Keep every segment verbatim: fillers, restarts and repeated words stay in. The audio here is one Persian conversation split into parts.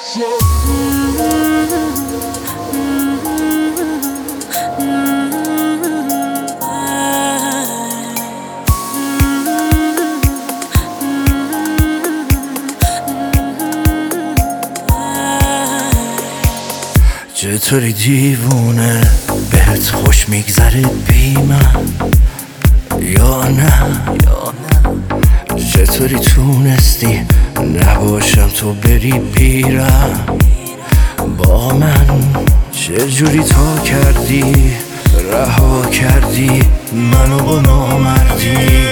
چطوری دیوونه بهت خوش میگذره بی من یا نه یا نه؟ چطوری تونستی نباشم تو بری بیرم با من؟ چجوری تا کردی رها کردی منو با نامردی؟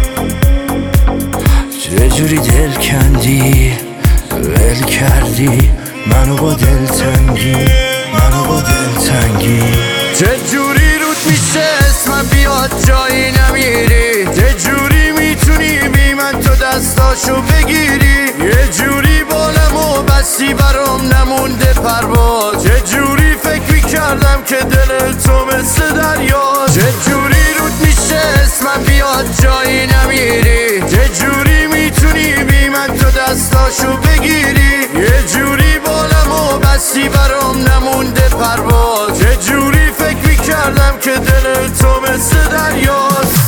چجوری دل کندی ول کردی منو با دلتنگی منو با دلتنگی؟ چجوری رود میشه اسمم بیاد جایی نمیری؟ چجوری میتونی بی من تو دستاشو بگیری؟ یه جوری بالمو بستی برام نمونده پرواز. چجوری فکر میکردم که دل تو مثل دریاست؟ چجوری رود میشه اسمم بیاد جایی نمیری؟ چجوری میتونی بی من تو دستاشو بگیری؟ یه جوری بالمو بستی برام نمونده پرواز. چه جوری فکر میکردم که دل تو مثل دریاست؟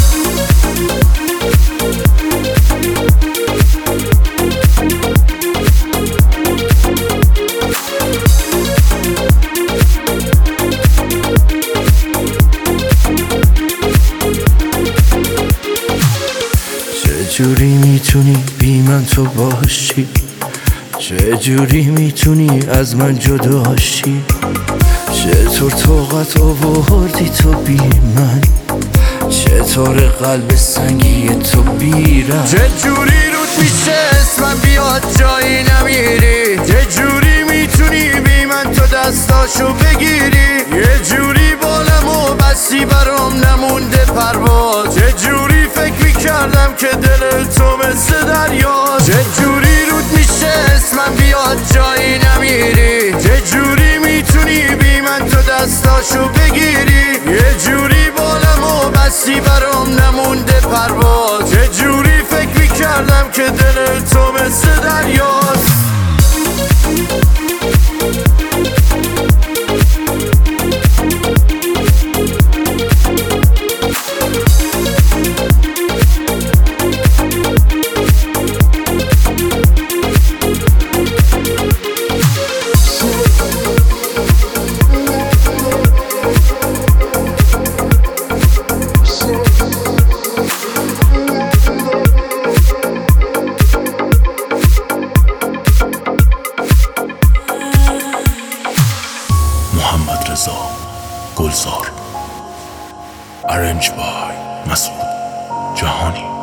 چه جوری میتونی بی من تو باشی؟ چه جوری میتونی از من جداشی؟ چطور طاقت آوردی تو بی من؟ چطور قلب سنگی تو بیرم؟ چه جوری رود میشه اسمم بیاد جایی نمیری؟ چه جوری میتونی بی من تو دستاشو بگیری؟ یه جوری بالمو بستی برام نمونده پرواز. چه جوری فکر میکردم که دل تو مثل دریاست؟ چه جوری رود میشه اسمم بیاد جایی نمیری؟ چه جوری میتونی بی من تو دستاشو بگیری؟ یه جوری بالمو بستی برام نمونده پرواز. چه جوری فکر میکردم که دل تو مثل دریاست؟ محمد رضا گلزار، ارنج بای مسعود جهانی.